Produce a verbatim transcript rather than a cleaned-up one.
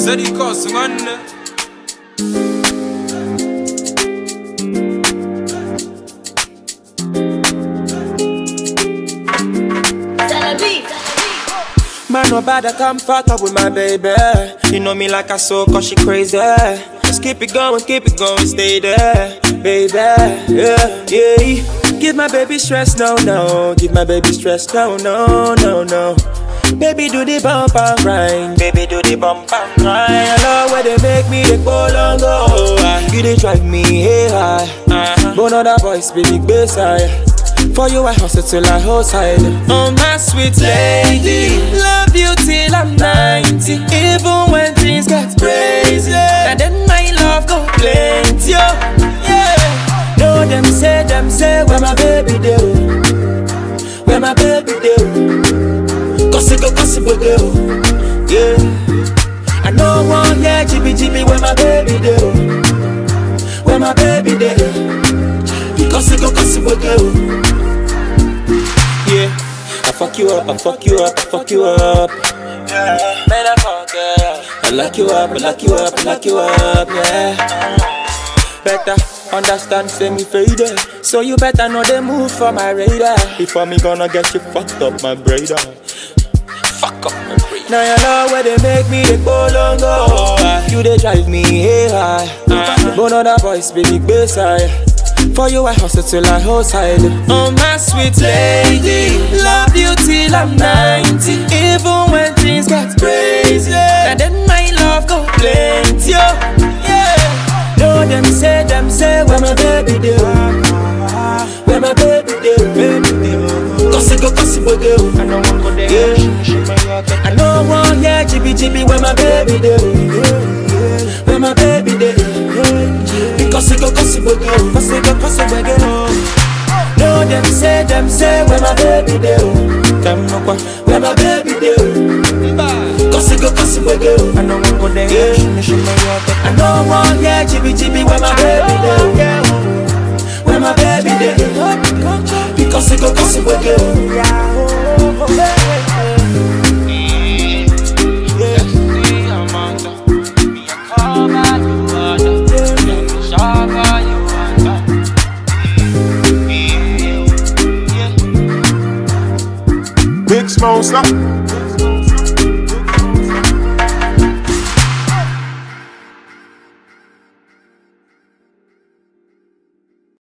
Steady cost, man. Man, no bad, I come fuck up with my baby. You know me like I saw, cause she crazy. Just keep it going, keep it going, stay there, baby. Yeah, yeah. Give my baby stress, no, no. Give my baby stress, no, no, no, no. Baby, do the bump and grind. Baby, do the bump and grind. I love where they make me, they go long, go. You they drive me, hey, high. Uh-huh. But other boys, baby, bass high. For you I hustle till I hustle. Oh my sweet lady, love you till I'm ninety. Even when things get crazy, and then my love go plenty. Yeah. No, them say, them say, where my baby do? Where my baby do? Cause it go, cause it go, yeah. I know one, yeah, jibby jibby, where my baby do? Where my baby do? Cause it go, cause it go, yeah, I fuck you up, I fuck you up, I fuck you up. Yeah, man, I fuck yeah. I lock you up, I lock you up, I lock you up, yeah. Better understand, say me faded. So you better know the move for my radar. Before me gonna get you fucked up, my brother. Fuck up my brain. Now you know where they make me, they go long, go. You they drive me, hey, high. Uh-huh. But other boys, baby, bass high. For you I hustle till I hustle. Oh my sweet lady, love you till I'm ninety. Even when things get crazy, and then my love go plenty. Yeah. No, them say, them say, where my baby do? Where my baby do? Cause it go, cause it go. I know one go there. Yeah. I know one, yeah, jibby jibby, where my baby do? Where my baby do? Because it go, cause it go, cause it go, cause it go. No, them say, them say, where my baby do? Them no kwa, where my baby do? Cause it go, cause it go. I know one go there, yeah. I know one, yeah, jibby jibby, where my baby do? Where my baby do? Because it go, cause it go. Big Smoke, stop.